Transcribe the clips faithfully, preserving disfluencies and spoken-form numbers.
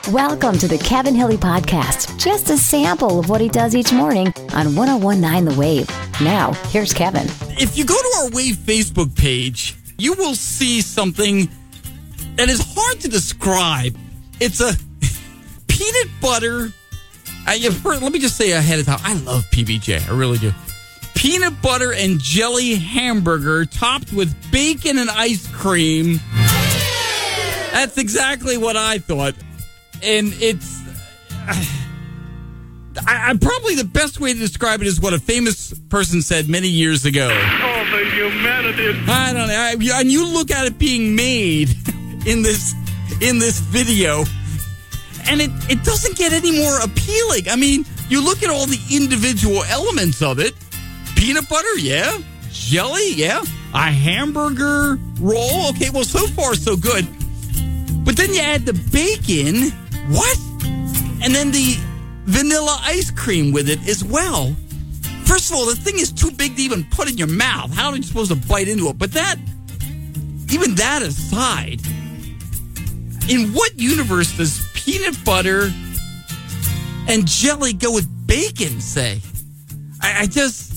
Welcome to the Kevin Hilly Podcast. Just a sample of what he does each morning on one oh one point nine The Wave. Now, here's Kevin. If you go to our Wave Facebook page, you will see something that is hard to describe. It's a peanut butter. I, let me just say ahead of time, I love P B J. I really do. Peanut butter and jelly hamburger topped with bacon and ice cream. That's exactly what I thought. And it's... I, I probably the best way to describe it is what a famous person said many years ago. Oh, the humanity. I don't know. I, and you look at it being made in this in this video, and it, it doesn't get any more appealing. I mean, you look at all the individual elements of it. Peanut butter, yeah. Jelly, yeah. A hamburger roll. Okay, well, so far, so good. But then you add the bacon. What? And then the vanilla ice cream with it as well. First of all, the thing is too big to even put in your mouth. How are you supposed to bite into it? But that, even that aside, in what universe does peanut butter and jelly go with bacon, say? I, I just,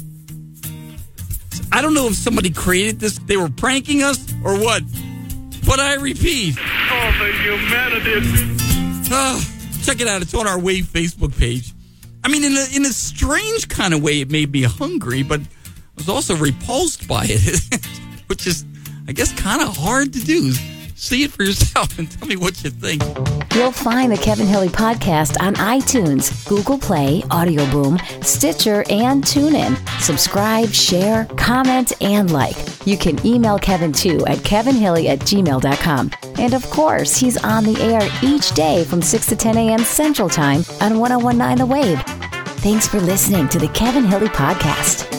I don't know if somebody created this, they were pranking us or what. But I repeat. Oh, the humanity. Oh, check it out. It's on our Wave Facebook page. I mean, in a, in a strange kind of way, it made me hungry, but I was also repulsed by it, which is, I guess, kind of hard to do. See it for yourself and tell me what you think. You'll find the Kevin Hilly Podcast on iTunes, Google Play, Audio Boom, Stitcher, and TuneIn. Subscribe, share, comment, and like. You can email Kevin, too, at kevinhilly at gmail dot com. And, of course, he's on the air each day from six to ten a.m. Central Time on one oh one point nine The Wave. Thanks for listening to the Kevin Hilly Podcast.